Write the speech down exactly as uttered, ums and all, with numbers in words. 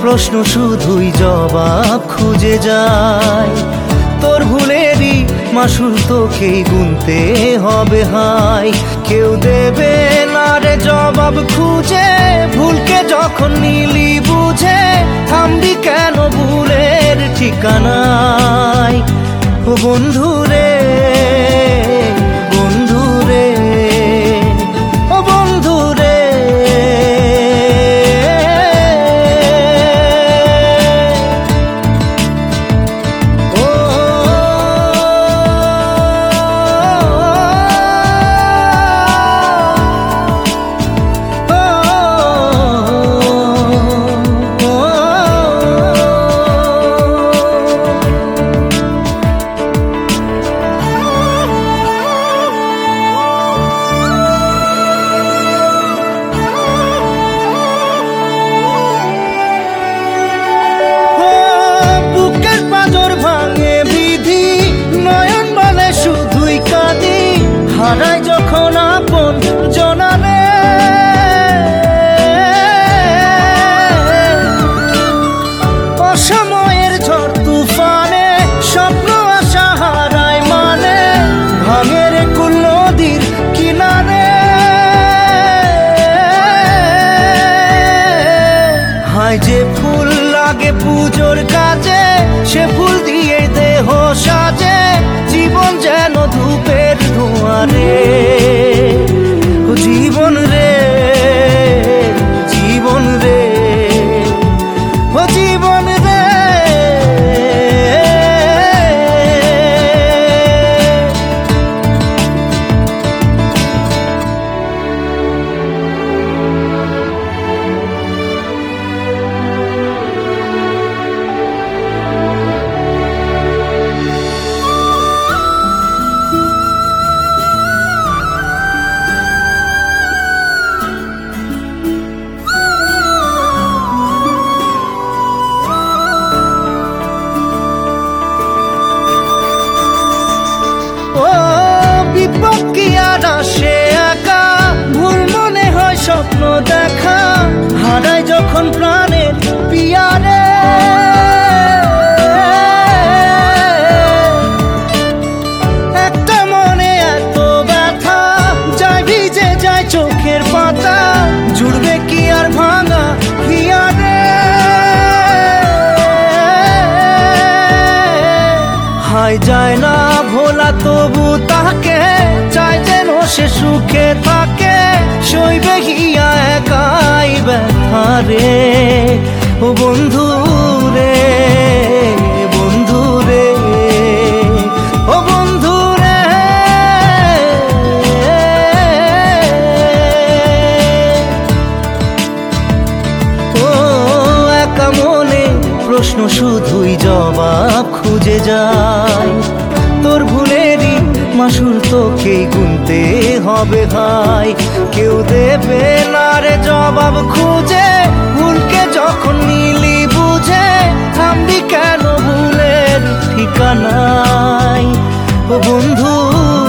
প্রশ্ন শুধুই জবাব খুঁজে যায়। তোর ভুলেরই মাসুল তোকেই গুনতে হবে হাই। কেউ দেবে না রে জবাব খুঁজে, ভুলকে যখন নিলি বুঝে থামবি কেন ভুলের ঠিকানায়। ও বন্ধু রে, বন্ধু রে, ও বন্ধু রে। হারাই যখন আপন জনারে, অসময়ের ঝড় তুফানে স্বপ্ন আশা হারায় মানে, ভাঙের কুল নদীর কিনারে। হায় যে ফুল লাগে পুজোর কাজে, সে ফুল দিয়ে দেহ সাজে, জীবন যেন ধূপের ধোঁয়ারে। ও জীবন রে, জীবন রে, ও জীবন রে। স্বপ্ন দেখা হারাই যখন প্রাণের পিয়ারে, একটা মনে এত ব্যথা যায় ভিজে যায় চোখের পাতা, জুড়বে কি আর ভাঙা হিয়ারে। হায় যায় না ভোলা তবু তাকে চাই যেন সে সুখে থাকে, সইবে হিয়া একাই ব্যথা রে। ও বন্ধু রে, বন্ধু রে, ও বন্ধু রে। ও একা মনে প্রশ্ন শুধুই জবাব খুঁজে যায়। তোর ভুলেরই মাসুল তোকেই গুনতে হবে ভাই। কেউ দেবে না রে জবাব খুঁজে, ভুলকে যখন নিলি বুঝে থামবি কেন ভুলের ঠিকানায়। ও বন্ধু